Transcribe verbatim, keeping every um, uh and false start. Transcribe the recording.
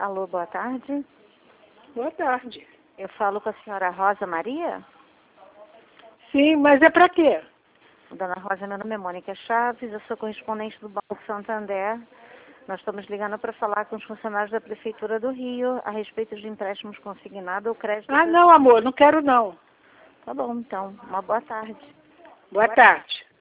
Alô, boa tarde. Boa tarde. Eu falo com a senhora Rosa Maria? Sim, mas é para quê? Dona Rosa, meu nome é Mônica Chaves, eu sou correspondente do Banco Santander. Nós estamos ligando para falar com os funcionários da Prefeitura do Rio a respeito de empréstimos consignados ou crédito... Ah, não, amor, não quero não. Tá bom, então. Uma boa tarde. Boa tarde.